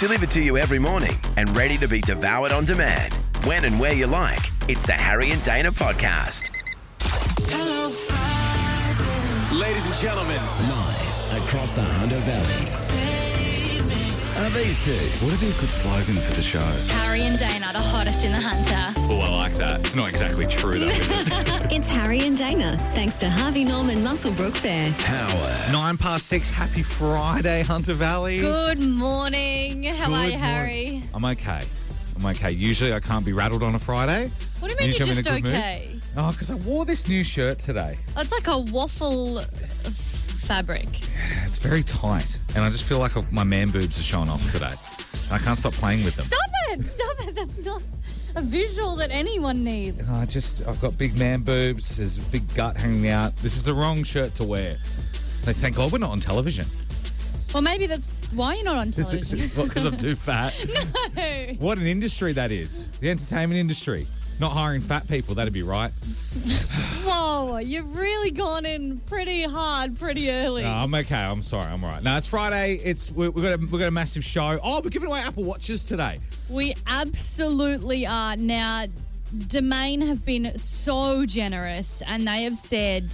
Delivered to you every morning and ready to be devoured on demand. When and where you like, it's the Harry and Dana podcast. Hello, Friday. Ladies and gentlemen, Live across the Hunter Valley. These two. would it be a good slogan for the show? Harry and Dana, the hottest in the Hunter. Oh, I like that. It's not exactly true, though, is it? It's Harry and Dana, thanks to Harvey Norman Musselbrook Fair. Power. 6:09. Happy Friday, Hunter Valley. Good morning. How are you, Harry? I'm okay. Usually I can't be rattled on a Friday. What do you mean Usually you're I'm just in a good okay? mood. Oh, because I wore this new shirt today. It's like a waffle fabric. It's very tight, and I just feel like my man boobs are showing off today. I can't stop playing with them. Stop it. That's not a visual that anyone needs. I've got big man boobs. There's a big gut hanging out. This is the wrong shirt to wear. Thank God we're not on television. Well, maybe that's why you're not on television. Well, because I'm too fat. No. What an industry that is. The entertainment industry. Not hiring fat people, that'd be right. Whoa, you've really gone in pretty hard pretty early. No, I'm okay. I'm sorry. I'm all right. No, it's Friday. We've got a massive show. Oh, we're giving away Apple Watches today. We absolutely are. Now, Domain have been so generous and they have said,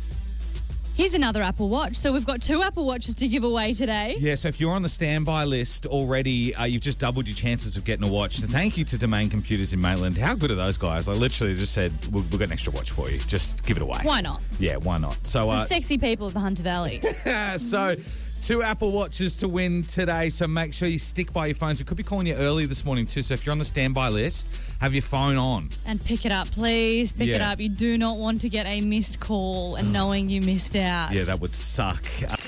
here's another Apple Watch. So we've got 2 Apple Watches to give away today. Yeah, so if you're on the standby list already, you've just doubled your chances of getting a watch. So thank you to Domain Computers in Maitland. How good are those guys? I literally just said, we'll get an extra watch for you. Just give it away. Why not? Yeah, why not? So, The sexy people of the Hunter Valley. so 2 Apple Watches to win today, so make sure you stick by your phones. We could be calling you early this morning too, so if you're on the standby list, have your phone on. And pick it up, please. Pick it Yeah. up. You do not want to get a missed call and knowing you missed out. Yeah, that would suck.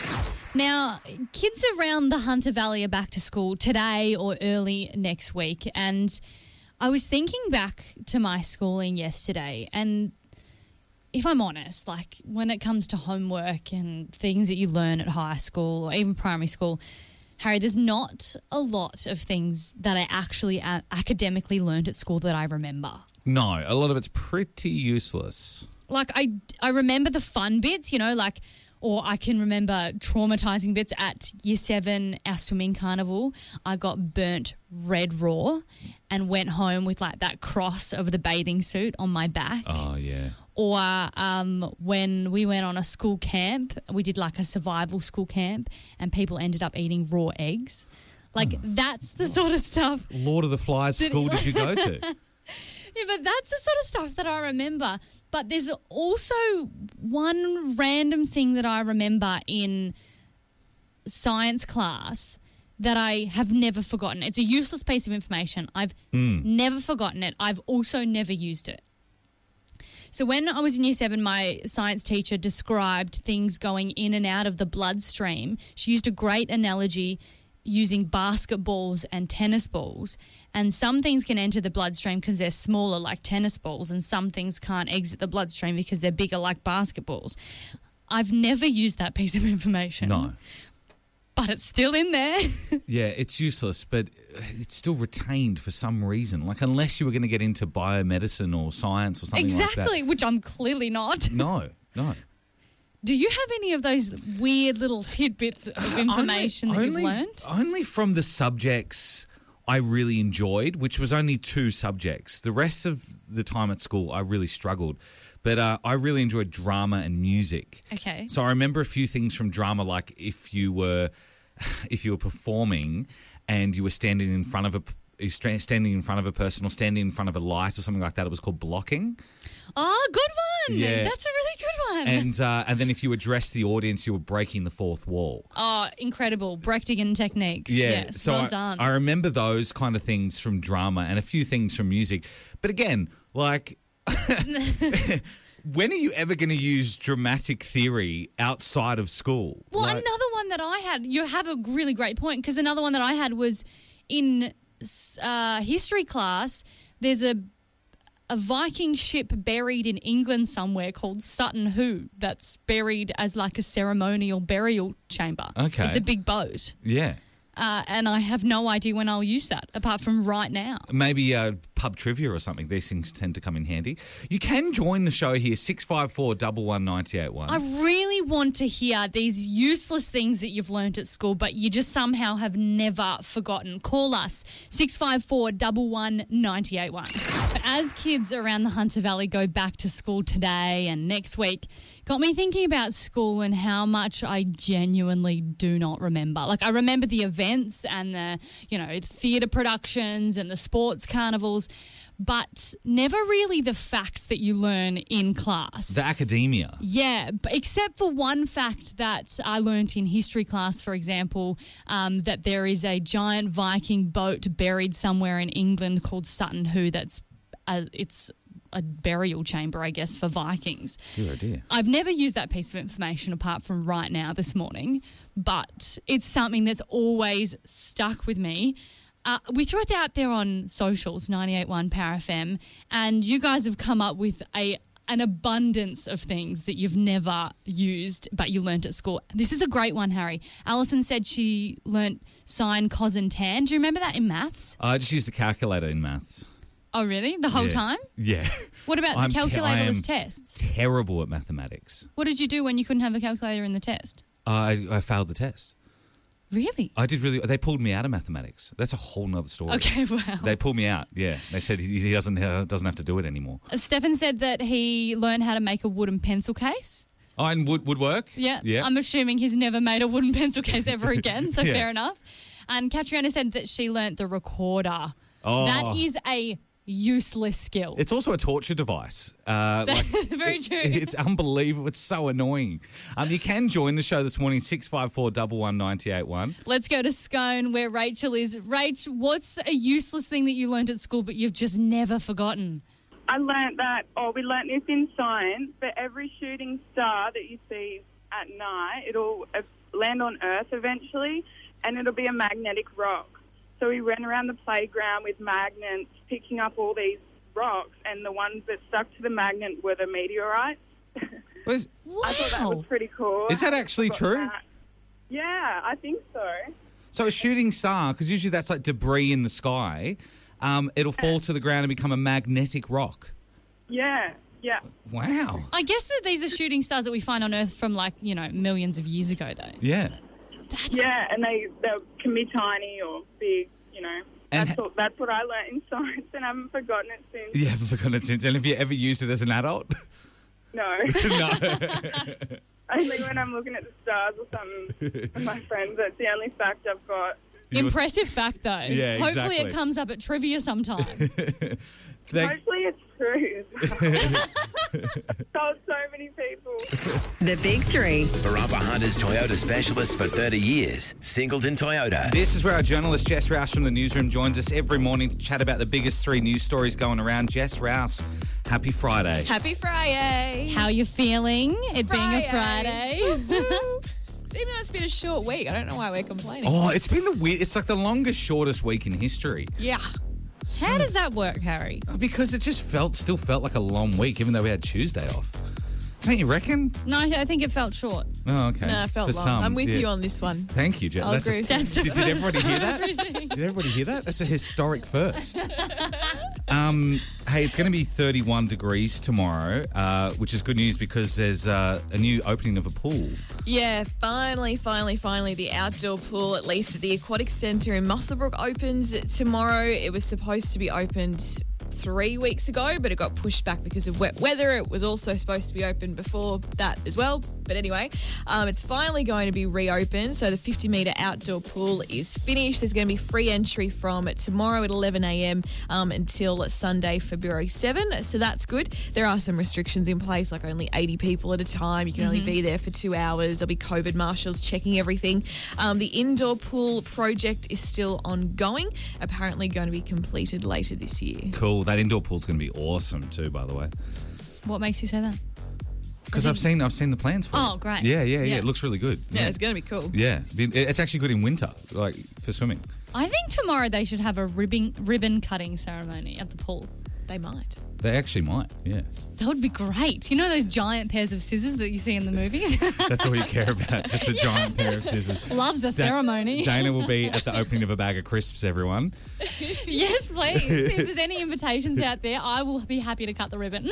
Now, kids around the Hunter Valley are back to school today or early next week. And I was thinking back to my schooling yesterday, and if I'm honest, like when it comes to homework and things that you learn at high school or even primary school, Harry, there's not a lot of things that I actually academically learned at school that I remember. No, a lot of it's pretty useless. Like I remember the fun bits, or I can remember traumatizing bits at Year 7, our swimming carnival. I got burnt red raw and went home with like that cross over the bathing suit on my back. Oh, yeah. Or when we went on a school camp, we did like a survival school camp and people ended up eating raw eggs. Like that's the sort of stuff. Lord of the Flies school did you go to? Yeah, but that's the sort of stuff that I remember. But there's also one random thing that I remember in science class that I have never forgotten. It's a useless piece of information. I've never forgotten it. I've also never used it. So when I was in Year 7, my science teacher described things going in and out of the bloodstream. She used a great analogy using basketballs and tennis balls. And some things can enter the bloodstream because they're smaller like tennis balls, and some things can't exit the bloodstream because they're bigger like basketballs. I've never used that piece of information. No. But it's still in there. Yeah, it's useless, but it's still retained for some reason. Like, unless you were going to get into biomedicine or science or something like that. Exactly, which I'm clearly not. No. Do you have any of those weird little tidbits of information that you've learned? Only from the subjects I really enjoyed, which was only 2 subjects. The rest of the time at school, I really struggled. But I really enjoyed drama and music. Okay. So I remember a few things from drama, like if you were performing and you were standing in front of a person or standing in front of a light or something like that, it was called blocking. Oh, good one. Yeah. That's a really good one. And then if you addressed the audience, you were breaking the fourth wall. Oh, incredible. Brechtian techniques. Yeah. Yes, So well done. I remember those kind of things from drama and a few things from music. But again, like, when are you ever going to use dramatic theory outside of school? Well, another one that I had, you have a really great point, because another one that I had was in history class, there's a Viking ship buried in England somewhere called Sutton Hoo that's buried as like a ceremonial burial chamber. Okay. It's a big boat. Yeah. And I have no idea when I'll use that, apart from right now. Maybe pub trivia or something. These things tend to come in handy. You can join the show here, 654 11981. I really want to hear these useless things that you've learnt at school, but you just somehow have never forgotten. Call us, 654 11981. As kids around the Hunter Valley go back to school today and next week, got me thinking about school and how much I genuinely do not remember. Like, I remember the events and the, theatre productions and the sports carnivals, but never really the facts that you learn in class. The academia. Yeah, except for one fact that I learnt in history class, for example, that there is a giant Viking boat buried somewhere in England called Sutton Hoo. It's a burial chamber, I guess, for Vikings. Dear, oh dear. I've never used that piece of information apart from right now this morning, but it's something that's always stuck with me. We threw it out there on socials, 98.1 Power FM, and you guys have come up with an abundance of things that you've never used but you learnt at school. This is a great one, Harry. Alison said she learnt sine, cos and tan. Do you remember that in maths? I just used a calculator in maths. Oh, really? The whole time? Yeah. What about the calculatorless tests? Terrible at mathematics. What did you do when you couldn't have a calculator in the test? I failed the test. Really? I did really. They pulled me out of mathematics. That's a whole nother story. Okay, wow. They pulled me out. Yeah, they said he doesn't have to do it anymore. Stefan said that he learned how to make a wooden pencil case. Oh, and woodwork. Yeah. Yeah. I'm assuming he's never made a wooden pencil case ever again. So Yeah. fair enough. And Catriona said that she learnt the recorder. Oh. That is a useless skill. It's also a torture device. Very true. It's unbelievable. It's so annoying. You can join the show this morning, 654 11981. Let's go to Scone where Rachel is. Rach, what's a useless thing that you learnt at school but you've just never forgotten? I learnt that, we learnt this in science, that every shooting star that you see at night, it'll land on Earth eventually, and it'll be a magnetic rock. So we ran around the playground with magnets, picking up all these rocks, and the ones that stuck to the magnet were the meteorites. Wow. I thought that was pretty cool. Is that actually true? That. Yeah, I think so. So a shooting star, because usually that's like debris in the sky, it'll fall to the ground and become a magnetic rock. Yeah. Wow. I guess that these are shooting stars that we find on Earth from millions of years ago though. Yeah. And they can be tiny or big, And That's what I learnt in science, and I haven't forgotten it since. You haven't forgotten it since. And have you ever used it as an adult? No. No. Only when I'm looking at the stars or something with my friends. That's the only fact I've got. Impressive fact, though. Yeah, Hopefully exactly. it comes up at trivia sometime. Hopefully it's true. Told so many people. The Big Three. Barumba Hunters Toyota specialist for 30 years. Singleton Toyota. This is where our journalist Jess Rouse from the newsroom joins us every morning to chat about the biggest three news stories going around. Jess Rouse, happy Friday. Happy Friday. How you feeling? It being a Friday. Friday. Even though it's been a short week, I don't know why we're complaining. Oh, it's been it's like the longest, shortest week in history. Yeah. How does that work, Harry? Because it just still felt like a long week, even though we had Tuesday off. Don't you reckon? No, I think it felt short. Oh, okay. No, it felt For long. some, I'm with yeah. you on this one. Thank you, Jess. I'll agree. Did everybody hear that? Did everybody hear that? That's a historic first. Hey, it's going to be 31 degrees tomorrow, which is good news because there's a new opening of a pool. Yeah, finally, the outdoor pool, at least at the Aquatic Centre in Muswellbrook, opens tomorrow. It was supposed to be opened 3 weeks ago, but it got pushed back because of wet weather. It was also supposed to be open before that as well. But anyway, it's finally going to be reopened. So the 50-metre outdoor pool is finished. There's going to be free entry from tomorrow at 11 a.m. Until Sunday, February 7. So that's good. There are some restrictions in place, like only 80 people at a time. You can only be there for 2 hours. There'll be COVID marshals checking everything. The indoor pool project is still ongoing. Apparently going to be completed later this year. Cool. That indoor pool's going to be awesome too, by the way. What makes you say that? Because I've seen the plans for it. Oh, great. Yeah. Yeah. It looks really good. Yeah, it's going to be cool. Yeah. It's actually good in winter, like for swimming. I think tomorrow they should have a ribbon cutting ceremony at the pool. They might. They actually might, yeah. That would be great. You know those giant pairs of scissors that you see in the movies? That's all you care about, just a giant pair of scissors. Loves a ceremony. Dana will be at the opening of a bag of crisps, everyone. Yes, please. If there's any invitations out there, I will be happy to cut the ribbon.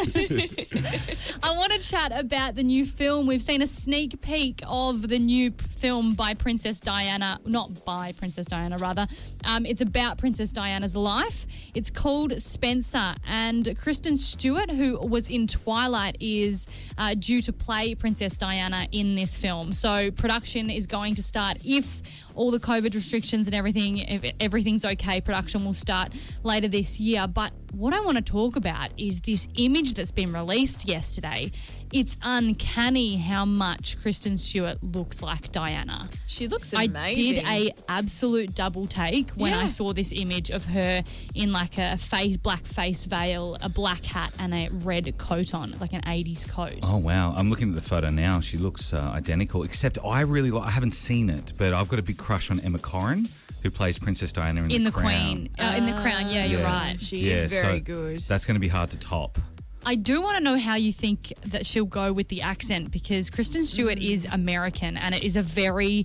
I want to chat about the new film. We've seen a sneak peek of the new film by Princess Diana. Not by Princess Diana, rather. It's about Princess Diana's life. It's called Spencer. And Kristen Stewart, who was in Twilight, is due to play Princess Diana in this film. So production is going to start, if all the COVID restrictions and everything, if everything's okay, production will start later this year. But what I want to talk about is this image that's been released yesterday. It's uncanny how much Kristen Stewart looks like Diana. She looks I amazing. did a absolute double take when I saw this image of her in like a black face veil, a black hat and a red coat on, like an 80s coat. Oh, wow. I'm looking at the photo now. She looks identical, except I really I haven't seen it, but I've got a big crush on Emma Corrin, who plays Princess Diana in The Crown. Queen. In The Crown, yeah, you're right. She is very good. That's going to be hard to top. I do want to know how you think that she'll go with the accent, because Kristen Stewart is American and it is a very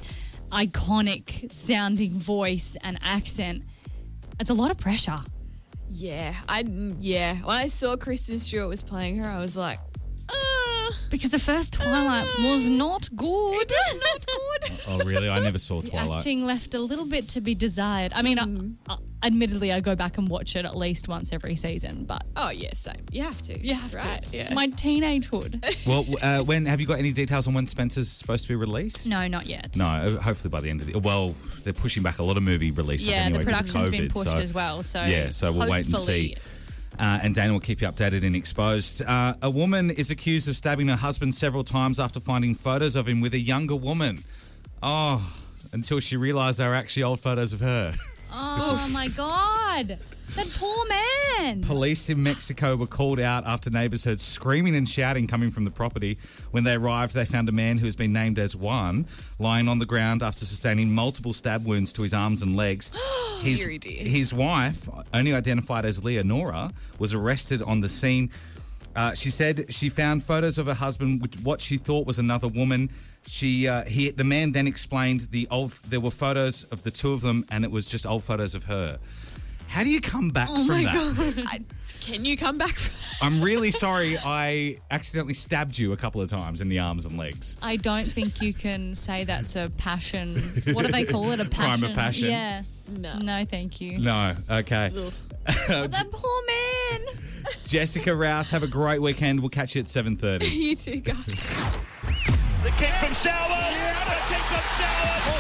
iconic sounding voice and accent. It's a lot of pressure. Yeah. When I saw Kristen Stewart was playing her, I was like, Because the first Twilight was not good. It was not good. Oh, really? I never saw The Twilight. acting left a little bit to be desired. I mean, admittedly, I go back and watch it at least once every season, but Oh, yeah, same. You have to. you have right? to. Yeah. My teenagehood. Well, when have you got any details on when Spencer's supposed to be released? No, not yet. No, hopefully by the end of the... Well, they're pushing back a lot of movie releases Yeah, anyway the because of production's been COVID, pushed so- as well. So Yeah, so we'll wait and see. hopefully- And Dana will keep you updated and exposed. A woman is accused of stabbing her husband several times after finding photos of him with a younger woman. Oh, until she realised they were actually old photos of her. Oh my God. That poor man. Police in Mexico were called out after neighbours heard screaming and shouting coming from the property. When they arrived, they found a man who has been named as Juan lying on the ground after sustaining multiple stab wounds to his arms and legs. Deary dear. His wife, only identified as Leonora, was arrested on the scene. She said she found photos of her husband with what she thought was another woman. The man then explained there were photos of the two of them, and it was just old photos of her. How do you come back from that? Can you come back from I'm really sorry I accidentally stabbed you a couple of times in the arms and legs. I don't think you can say that's a passion. What do they call it? A passion? Crime of passion? Yeah. No. No, thank you. No, okay. Oh, that poor man. Jessica Rouse, have a great weekend. We'll catch you at 7:30. You two guys? The kick from Sauer. The kick from Sauer.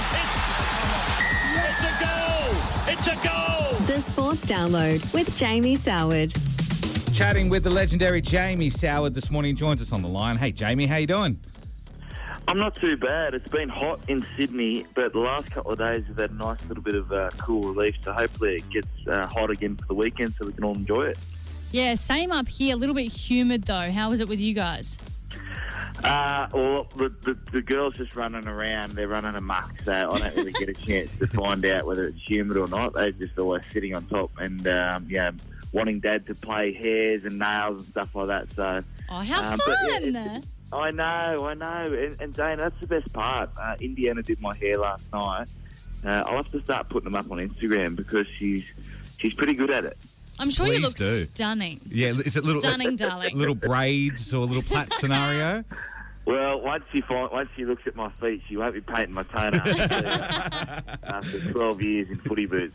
It's a goal. It's a goal. The Sports Download with Jamie Soward. Chatting with the legendary Jamie Soward this morning. Joins us on the line. Hey, Jamie, how you doing? I'm not too bad. It's been hot in Sydney, but the last couple of days we've had a nice little bit of cool relief, so hopefully it gets hot again for the weekend so we can all enjoy it. Yeah, same up here. A little bit humid though. How was it with you guys? Well, the girls just running around. They're running amok, so I don't really get a chance to find out whether it's humid or not. They're just always sitting on top and, wanting Dad to play hairs and nails and stuff like that. So, Oh, how but, fun! I know. And Dane, that's the best part. Indiana did my hair last night. I'll have to start putting them up on Instagram because she's pretty good at it. I'm sure you Please look do. stunning. Yeah, is it little Stunning, darling. little braids or a little plait scenario? Well, once she looks at my feet, she won't be painting my toenails after 12 years in footy boots.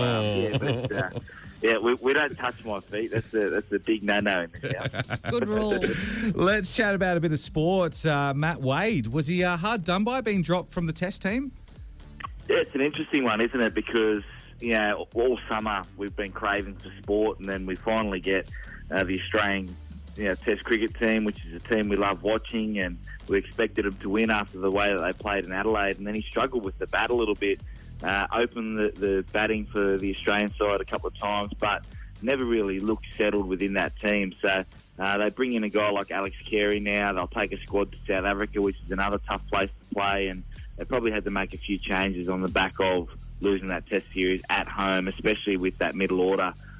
So, we don't touch my feet. That's a big no-no in this house. Good rule. Let's chat about a bit of sports. Matt Wade, was he hard done by being dropped from the Test team? Yeah, it's an interesting one, isn't it? Because, all summer we've been craving for sport, and then we finally get the Australian Test cricket team, which is a team we love watching, and we expected him to win after the way that they played in Adelaide, and then he struggled with the bat a little bit, opened the batting for the Australian side a couple of times, but never really looked settled within that team. So they bring in a guy like Alex Carey now. They'll take a squad to South Africa, which is another tough place to play, and they probably had to make a few changes on the back of losing that Test series at home, especially with that middle order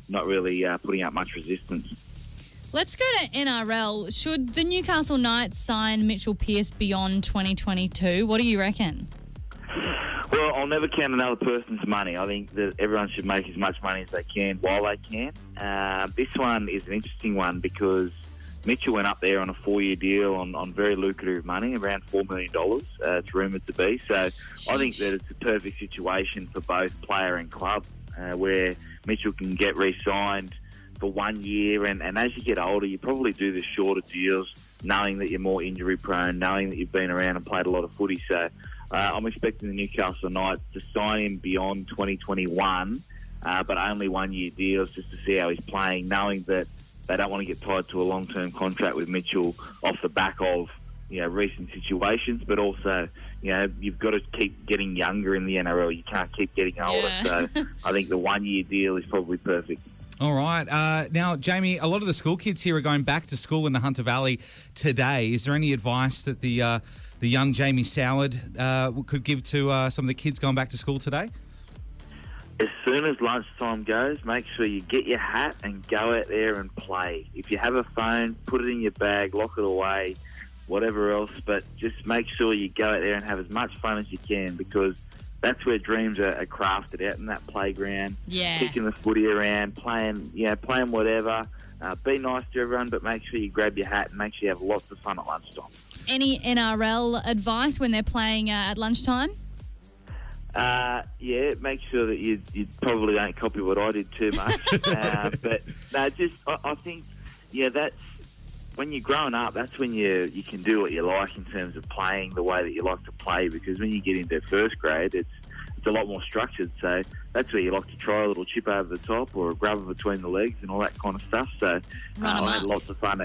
not really putting up much resistance. Let's go to NRL. Should the Newcastle Knights sign Mitchell Pearce beyond 2022? What do you reckon? Well, I'll never count another person's money. I think that everyone should make as much money as they can while they can. This one is an interesting one because Mitchell went up there on a 4-year deal on very lucrative money, around $4 million, it's rumoured to be. So I think that it's a perfect situation for both player and club where Mitchell can get re-signed for 1 year. And as you get older, you probably do the shorter deals, knowing that you're more injury prone, knowing that you've been around and played a lot of footy. So I'm expecting the Newcastle Knights to sign him beyond 2021, but only 1 year deals just to see how he's playing, knowing that they don't want to get tied to a long-term contract with Mitchell off the back of, recent situations, but also, you've got to keep getting younger in the NRL. You can't keep getting older. Yeah. So I think the 1 year deal is probably perfect. All right. Now, Jamie, a lot of the school kids here are going back to school in the Hunter Valley today. Is there any advice that the young Jamie Soward could give to some of the kids going back to school today? As soon as lunchtime goes, make sure you get your hat and go out there and play. If you have a phone, put it in your bag, lock it away, whatever else, but just make sure you go out there and have as much fun as you can, because that's where dreams are crafted, out in that playground, kicking the footy around, playing whatever. Be nice to everyone, but make sure you grab your hat and make sure you have lots of fun at lunchtime. Any NRL advice when they're playing at lunchtime? Make sure that you probably don't copy what I did too much. But no, I think, that's when you're growing up, that's when you can do what you like in terms of playing the way that you like to play, because when you get into first grade, it's a lot more structured. So that's where you like to try a little chip over the top or a grubber between the legs and all that kind of stuff. So I had lots of fun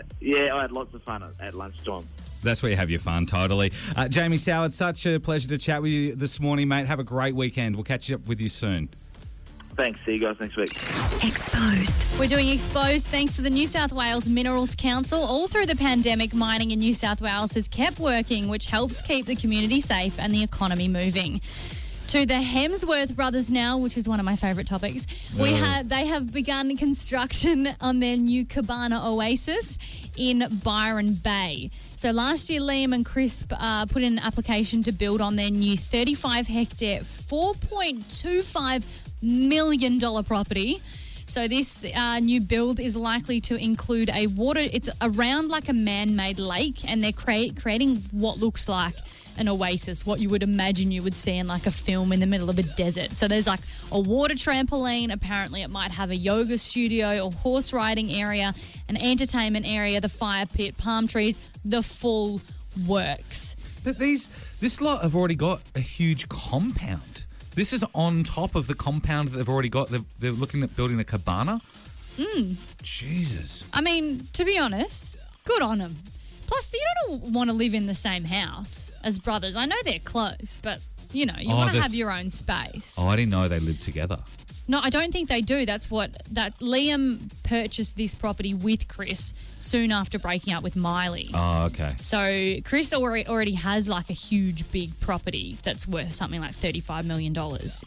at lunchtime. That's where you have your fun, totally. Jamie Soward, such a pleasure to chat with you this morning, mate. Have a great weekend. We'll catch up with you soon. Thanks. See you guys next week. Exposed. We're doing Exposed thanks to the New South Wales Minerals Council. All through the pandemic, mining in New South Wales has kept working, which helps keep the community safe and the economy moving. To the Hemsworth brothers now, which is one of my favourite topics. They have begun construction on their new Cabana Oasis in Byron Bay. So last year, Liam and Chris put in an application to build on their new 35-hectare, $4.25 million property. So this new build is likely to include it's around like a man-made lake, and they're creating what looks like an oasis, what you would imagine you would see in like a film in the middle of a desert. So there's like a water trampoline. Apparently it might have a yoga studio or horse riding area, an entertainment area, the fire pit, palm trees, the full works. But this lot have already got a huge compound. This is on top of the compound that they've already got. They're looking at building a cabana. Jesus. I mean, to be honest, good on them. Plus, you don't want to live in the same house as brothers. I know they're close, but, you want to have your own space. Oh, I didn't know they lived together. No, I don't think they do. That Liam purchased this property with Chris soon after breaking up with Miley. Oh, okay. So Chris already has like a huge, big property that's worth something like $35 million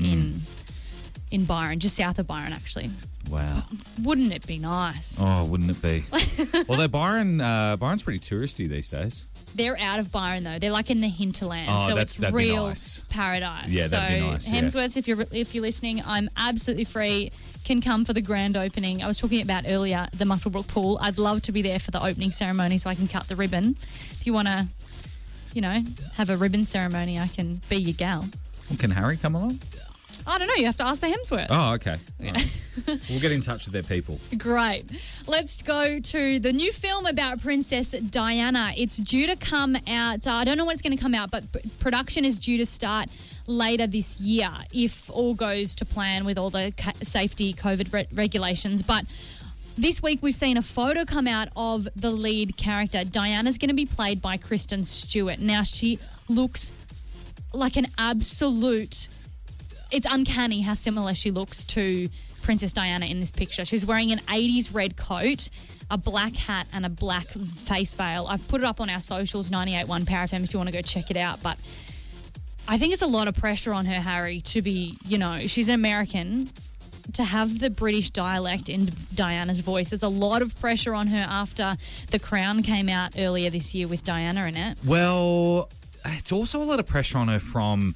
in Byron, just south of Byron, actually. Wow. Wouldn't it be nice? Oh, wouldn't it be? Although Byron's pretty touristy these days. They're out of Byron, though. They're like in the hinterland. Oh, so that'd it's real be nice. paradise. Yeah, that'd be nice. Hemsworths, if you're listening, I'm absolutely free. Can come for the grand opening. I was talking about earlier the Muswellbrook pool. I'd love to be there for the opening ceremony so I can cut the ribbon. If you want to, have a ribbon ceremony, I can be your gal. Well, can Harry come along? I don't know. You have to ask the Hemsworths. Oh, okay. Yeah. We'll get in touch with their people. Great. Let's go to the new film about Princess Diana. It's due to come out. I don't know when it's going to come out, but production is due to start later this year if all goes to plan with all the safety COVID regulations. But this week we've seen a photo come out of the lead character. Diana's going to be played by Kristen Stewart. Now, she looks like an absolute... It's uncanny how similar she looks to Princess Diana in this picture. She's wearing an 80s red coat, a black hat and a black face veil. I've put it up on our socials, 98.1 Power FM, if you want to go check it out. But I think it's a lot of pressure on her, Harry, to be, she's an American to have the British dialect in Diana's voice. There's a lot of pressure on her after The Crown came out earlier this year with Diana in it. Well, it's also a lot of pressure on her from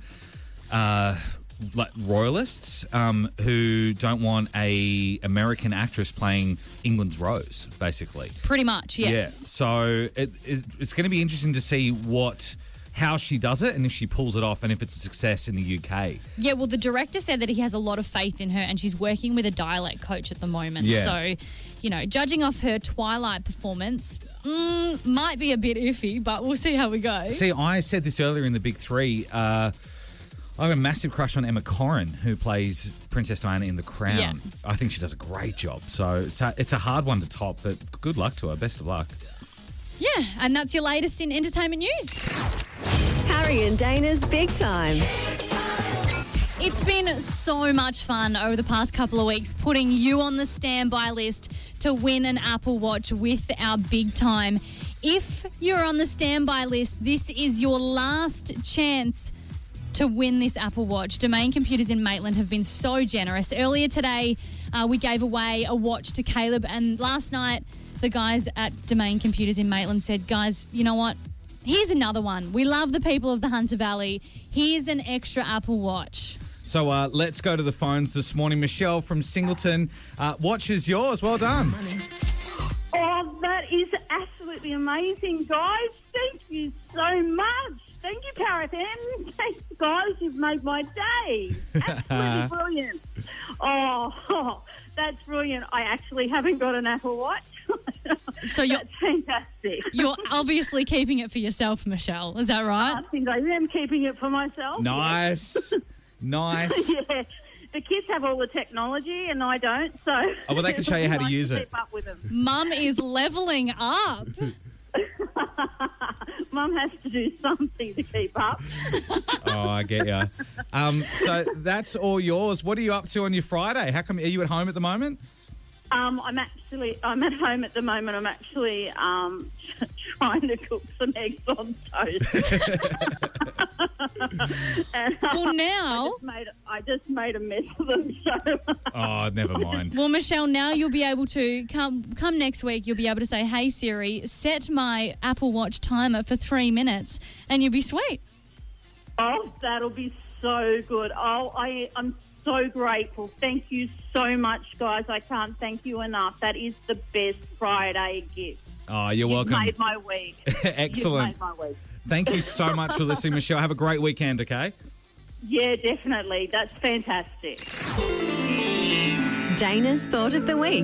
like royalists who don't want a American actress playing England's Rose, basically. Pretty much, yes. Yeah. So it's going to be interesting to see how she does it and if she pulls it off and if it's a success in the UK. Yeah, well, the director said that he has a lot of faith in her and she's working with a dialect coach at the moment. Yeah. So, judging off her Twilight performance, might be a bit iffy, but we'll see how we go. See, I said this earlier in the Big Three. I have a massive crush on Emma Corrin, who plays Princess Diana in The Crown. Yeah. I think she does a great job. So it's a hard one to top, but good luck to her. Best of luck. Yeah, and that's your latest in entertainment news. Harry and Dana's Big Time. It's been so much fun over the past couple of weeks putting you on the standby list to win an Apple Watch with our Big Time. If you're on the standby list, this is your last chance to win this Apple Watch. Domain Computers in Maitland have been so generous. Earlier today, we gave away a watch to Caleb, and last night, the guys at Domain Computers in Maitland said, guys, you know what? Here's another one. We love the people of the Hunter Valley. Here's an extra Apple Watch. So let's go to the phones this morning. Michelle from Singleton. Watch is yours. Well done. Oh, that is absolutely amazing, guys. Thank you so much. Thank you, Paris M. Thanks, guys. You've made my day. Absolutely brilliant. Oh, that's brilliant. I actually haven't got an Apple Watch. So that's fantastic. You're obviously keeping it for yourself, Michelle. Is that right? I think I am keeping it for myself. Nice. Nice. Yeah. The kids have all the technology and I don't, so... Oh, well, they can show you how to use it. Keep up with them. Mum is levelling up. Mum has to do something to keep up. Oh, I get you. So that's all yours. What are you up to on your Friday? How come, are you at home at the moment? I'm at home at the moment. I'm actually trying to cook some eggs on toast. And, well, now... I just made a mess of them, so... Oh, never mind. Well, Michelle, now you'll be able to, come next week, you'll be able to say, hey, Siri, set my Apple Watch timer for 3 minutes, and you'll be sweet. Oh, that'll be so good. Oh, I'm so grateful. Thank you so much, guys. I can't thank you enough. That is the best Friday gift. Oh, you're welcome. You've made my week. Excellent. You've made my week. Thank you so much for listening, Michelle. Have a great weekend, okay? Yeah, definitely. That's fantastic. Dana's Thought of the Week.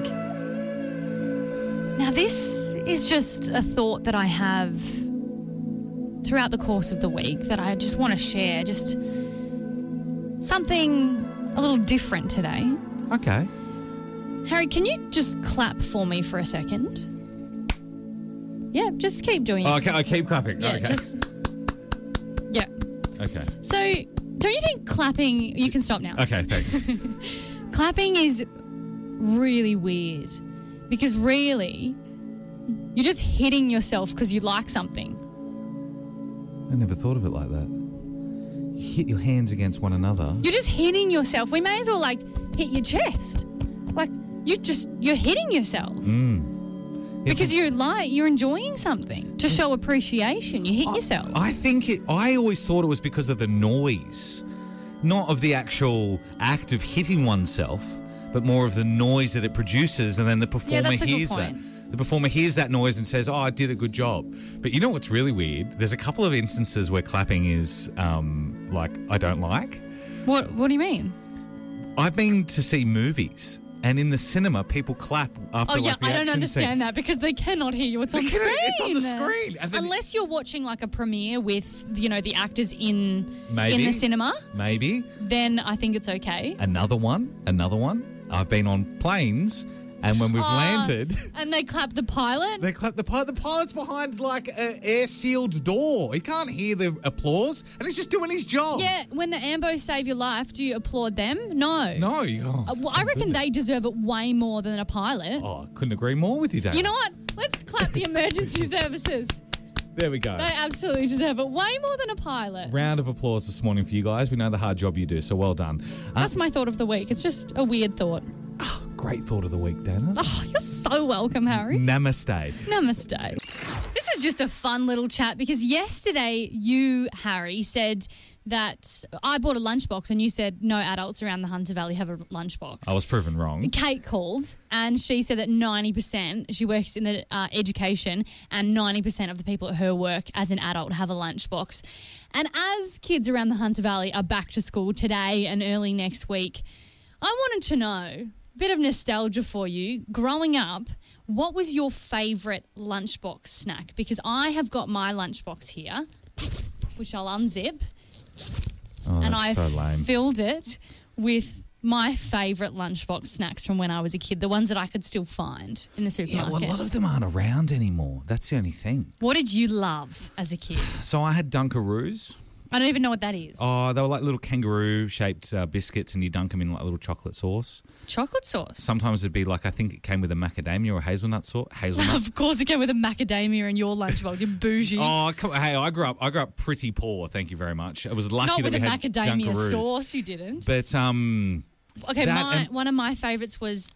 Now, this is just a thought that I have throughout the course of the week that I just want to share. Just something a little different today. Okay. Harry, can you just clap for me for a second? Yeah, just keep doing it. Oh, okay, I keep clapping. Yeah, okay. Yeah. Okay. So, don't you think clapping... You can stop now. Okay, thanks. Clapping is really weird because really, you're just hitting yourself because you like something. I never thought of it like that. You hit your hands against one another. You're just hitting yourself. We may as well, hit your chest. You're hitting yourself. Because you're enjoying something to show appreciation. You hit yourself. I always thought it was because of the noise, not of the actual act of hitting oneself, but more of the noise that it produces, and then the performer hears that. The performer hears that noise and says, "Oh, I did a good job." But you know what's really weird? There's a couple of instances where clapping is I don't like. What do you mean? I've been to see movies. And in the cinema, people clap after the I don't action understand scene. that because they cannot hear you. It's on screen. It's on the screen. And then unless you're watching a premiere with, the actors in maybe, the cinema. Maybe. Then I think it's okay. Another one. I've been on planes, and when we've landed... And they clap the pilot? They clap the pilot. The pilot's behind an air-sealed door. He can't hear the applause, and he's just doing his job. Yeah, when the Ambos save your life, do you applaud them? No. No. I reckon they deserve it way more than a pilot. Oh, I couldn't agree more with you, Dana. You know what? Let's clap the emergency services. There we go. They absolutely deserve it. Way more than a pilot. Round of applause this morning for you guys. We know the hard job you do, so well done. That's my thought of the week. It's just a weird thought. Great thought of the week, Dana. Oh, you're so welcome, Harry. Namaste. Namaste. This is just a fun little chat because yesterday you, Harry, said that I bought a lunchbox and you said no adults around the Hunter Valley have a lunchbox. I was proven wrong. Kate called and she said that 90%, she works in the education, and 90% of the people at her work as an adult have a lunchbox. And as kids around the Hunter Valley are back to school today and early next week, I wanted to know, a bit of nostalgia for you, growing up, what was your favourite lunchbox snack? Because I have got my lunchbox here, which I'll unzip. Oh, And that's I so lame. filled it with my favourite lunchbox snacks from when I was a kid, the ones that I could still find in the Yeah, supermarket. well, a lot of them aren't around anymore. That's the only thing. What did you love as a kid? So I had Dunkaroos. I don't even know what that is. Oh, they were like little kangaroo-shaped biscuits, and you dunk them in like little chocolate sauce. Chocolate sauce? Sometimes it'd be like, I think it came with a macadamia or hazelnut sauce. Hazelnut. Of course it came with a macadamia in your lunchbox. You're bougie. Oh, hey, I grew up pretty poor. Thank you very much. It was lucky Not that with we a had macadamia Dunkaroos. sauce, you didn't. But Okay, that and- one of my favourites was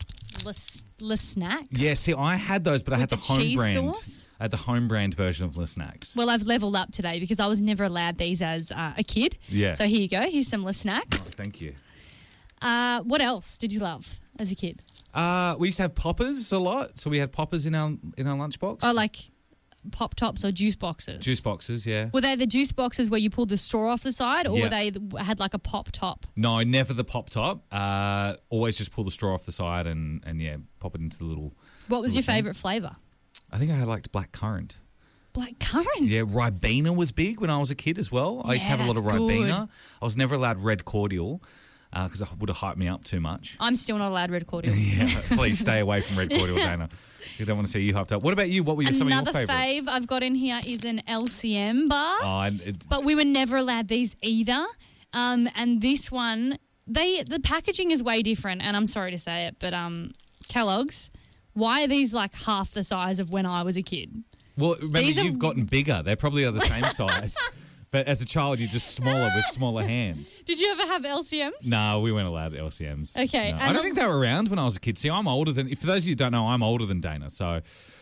Le Snacks. yeah, see, I had those, but I had With the the home cheese brand. sauce? I had the home brand version of Le Snacks. Well, I've leveled up today because I was never allowed these as a kid. Yeah. So here you go. Here's some Le Snacks. Thank you. What else did you love as a kid? We used to have poppers a lot, so we had poppers in our lunchbox. Oh, like pop tops or juice boxes? Juice boxes, yeah. Were they the juice boxes where you pulled the straw off the side, or Yeah. were they had like a pop top? No, never the pop top. Always just pull the straw off the side and yeah, pop it into the little. What was little your thing. favourite flavour? I think I liked black currant. Black currant. Yeah, Ribena was big when I was a kid as well. I used to Yeah, have a lot of that's Ribena. good. I was never allowed red cordial because it would have hyped me up too much. I'm still not allowed red cordial. Yeah, please stay away from red cordial, Dana. You don't want to see you hyped up. What about you? What were some of your Another favourites? fave I've got in here is an LCM bar. Oh, and But we were never allowed these either. And this one, the packaging is way different, and I'm sorry to say it, but Kellogg's, why are these like half the size of when I was a kid? well, remember, these are- you've gotten bigger. They probably are the same size. But as a child, you're just smaller with smaller hands. Did you ever have LCMs? No, we weren't allowed LCMs. Okay, No. and I don't the- think they were around when I was a kid. See, I'm older than, for those of you who don't know, I'm older than Dana. So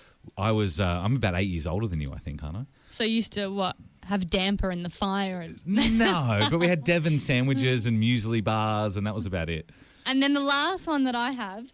I'm about 8 years older than you, I think, aren't I? So you used to, have damper in the fire. No, but we had Devon sandwiches and muesli bars, and that was about it. And then the last one that I have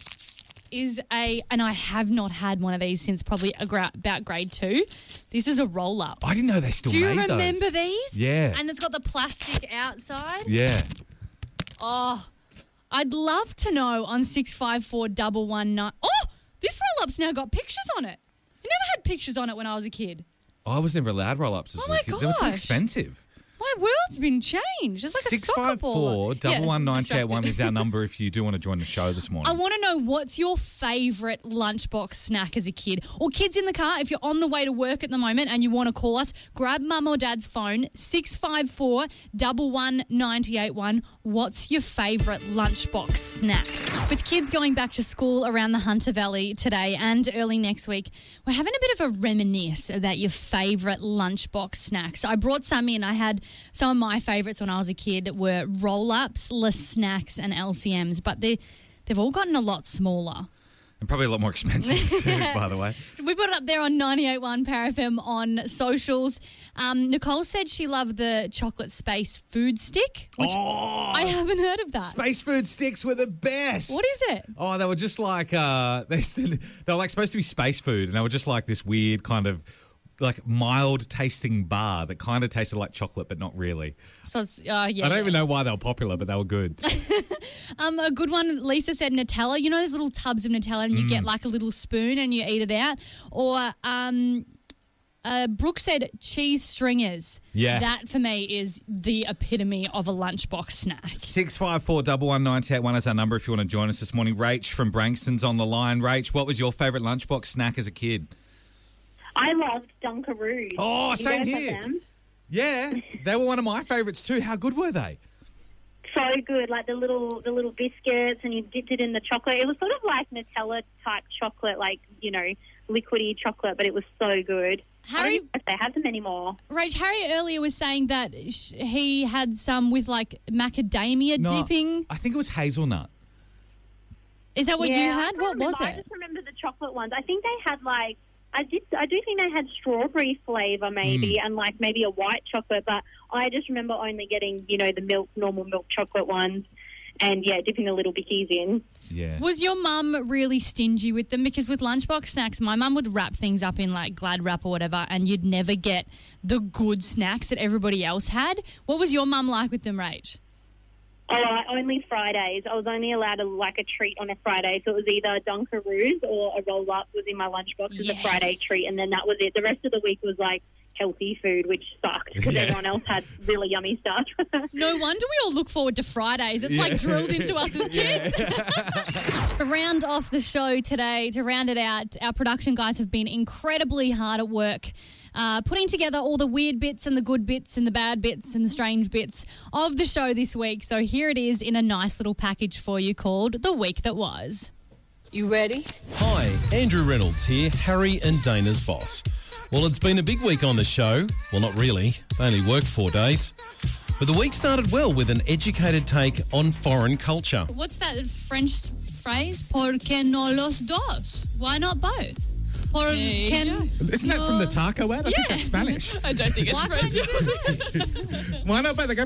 is and I have not had one of these since probably about grade 2. This is a roll-up. I didn't know they still Do you made remember those. these? Yeah. And it's got the plastic outside. Yeah. Oh, I'd love to know on 654-119. Oh, this roll-up's now got pictures on it. You never had pictures on it when I was a kid. I was never allowed roll-ups as Oh a my kid. They were too gosh. expensive. My world's been changed. It's like a soccer ball. 654-11981 Yeah, is our number if you do want to join the show this morning. I want to know what's your favourite lunchbox snack as a kid, or kids in the car. If you're on the way to work at the moment and you want to call us, grab mum or dad's phone, 654-11981. What's your favourite lunchbox snack? With kids going back to school around the Hunter Valley today and early next week, we're having a bit of a reminisce about your favourite lunchbox snacks. I brought some in. I had some of my favourites when I was a kid were roll-ups, Le Snacks and LCMs, but they've all gotten a lot smaller. And probably a lot more expensive too, by the way. We put it up there on 98.1 Power FM on socials. Nicole said she loved the chocolate space food stick, which I haven't heard of that. Space food sticks were the best. What is it? Oh, they were just like they were like supposed to be space food, and they were just like this weird kind of like mild tasting bar that kind of tasted like chocolate, but not really. So it's, yeah. I don't even know why they were popular, but they were good. A good one, Lisa said Nutella. You know those little tubs of Nutella and you get like a little spoon and you eat it out? Or Brooke said cheese stringers. Yeah. That for me is the epitome of a lunchbox snack. 654-11981 is our number if you want to join us this morning. Rach from Brankston's on the line. Rach, what was your favourite lunchbox snack as a kid? I loved Dunkaroos. Oh, You same guys have here. them? Yeah, they were one of my favourites too. How good were they? So good, like the little biscuits, and you dipped it in the chocolate. It was sort of like Nutella type chocolate, like liquidy chocolate, but it was so good. Harry- I don't know if they have them anymore. Rach, Harry earlier was saying that he had some with like macadamia dipping. I think it was hazelnut. Is that what you had? What was I it? just remember the chocolate ones. I think they had like, I do think they had strawberry flavour maybe and like maybe a white chocolate, but I just remember only getting, the normal milk chocolate ones and, dipping the little bickies in. Yeah. Was your mum really stingy with them? Because with lunchbox snacks, my mum would wrap things up in like Glad wrap or whatever, and you'd never get the good snacks that everybody else had. What was your mum like with them, Rach? Oh, only Fridays. I was only allowed a treat on a Friday, so it was either Dunkaroos or a roll-up was in my lunchbox as a Friday treat, and then that was it. The rest of the week was like healthy food, which sucked because everyone else had really yummy stuff. No wonder we all look forward to Fridays. It's like drilled into us as kids. To round off the show today, to round it out, our production guys have been incredibly hard at work putting together all the weird bits and the good bits and the bad bits and the strange bits of the show this week. So here it is in a nice little package for you called The Week That Was. You ready? Hi, Andrew Reynolds here, Harry and Dana's boss. Well, it's been a big week on the show. Well, not really. They only worked 4 days. But the week started well with an educated take on foreign culture. What's that French phrase? ¿Por qué no los dos? Why not both? Isn't that from the taco ad? I think that's Spanish. I don't think it's Why French. can't you do that? Why not? They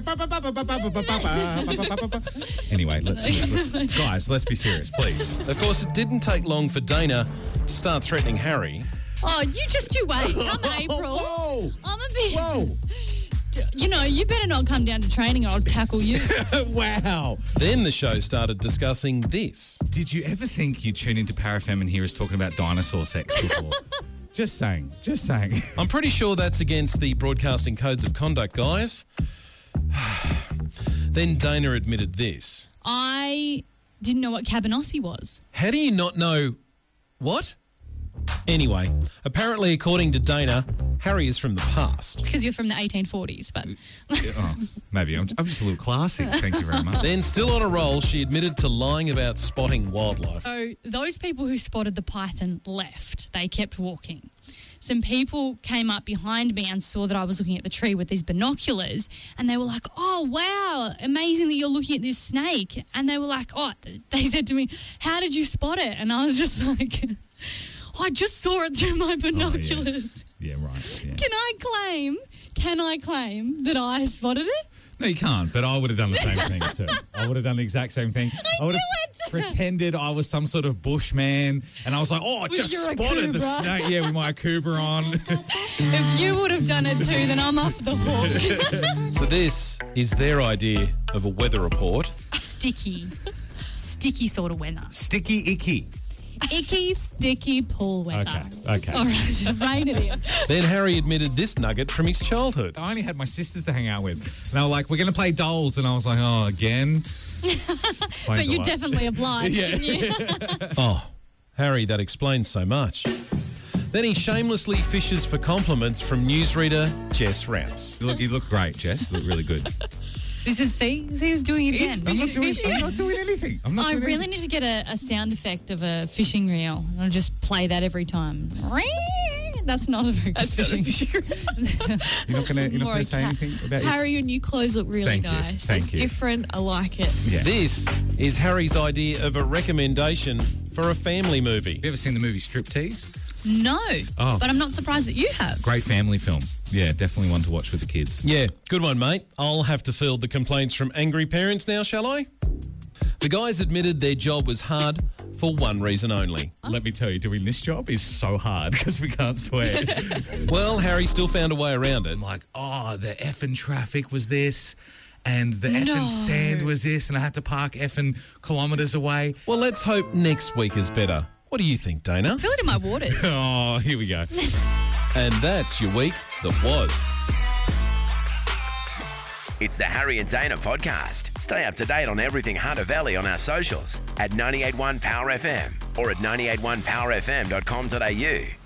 go. Anyway, let's be serious, please. Of course, it didn't take long for Dana to start threatening Harry. Oh, you wait. Come April. Whoa! I'm a bit... Whoa! You better not come down to training or I'll tackle you. Wow. Then the show started discussing this. Did you ever think you'd tune into Parafem and hear us talking about dinosaur sex before? Just saying. I'm pretty sure that's against the broadcasting codes of conduct, guys. Then Dana admitted this. I didn't know what cabanossi was. How do you not know what? Anyway, apparently, according to Dana, Harry is from the past. It's because you're from the 1840s, but... Maybe. I'm just a little classy. Thank you very much. Then, still on a roll, she admitted to lying about spotting wildlife. So those people who spotted the python left. They kept walking. Some people came up behind me and saw that I was looking at the tree with these binoculars, and they were like, oh, wow, amazing that you're looking at this snake. And they were like, they said to me, how did you spot it? And I was just like... I just saw it through my binoculars. Yeah, right. Yeah. Can I claim that I spotted it? No, you can't, but I would have done the same thing too. I would have done the exact same thing. I would have pretended I was some sort of bushman, and I was like, I just spotted the snake. Yeah, with my Akubra on. If you would have done it too, then I'm off the hook. So this is their idea of a weather report. Sticky sort of weather. Sticky, icky. Icky, sticky pool weather. Okay. All right, rain it in. Then Harry admitted this nugget from his childhood. I only had my sisters to hang out with. And they were like, we're going to play dolls. And I was like, oh, again? But you definitely obliged, didn't you? Oh, Harry, that explains so much. Then he shamelessly fishes for compliments from newsreader Jess Rouse. You look great, Jess. You look really good. This is, see, he's doing it again. I'm not doing anything. I really need to get a sound effect of a fishing reel. I'll just play that every time. That's not a very good fishing reel. You're not going to say anything about Harry, your new clothes look really Thank you. nice. Thank It's you. different. I like it. Yeah. This is Harry's idea of a recommendation for a family movie. You ever seen the movie Striptease? No, Oh. but I'm not surprised that you have. Great family film. Yeah, definitely one to watch with the kids. Yeah, good one, mate. I'll have to field the complaints from angry parents now, shall I? The guys admitted their job was hard for one reason only. Let me tell you, doing this job is so hard because we can't swear. Well, Harry still found a way around it. I'm like, the effing traffic was this, and the effing sand was this, and I had to park effing kilometres away. Well, let's hope next week is better. What do you think, Dana? I feel it in my waters. Oh, here we go. And that's your week that was. It's the Harry and Dana podcast. Stay up to date on everything Hunter Valley on our socials at 98.1 Power FM or at 98.1powerfm.com.au.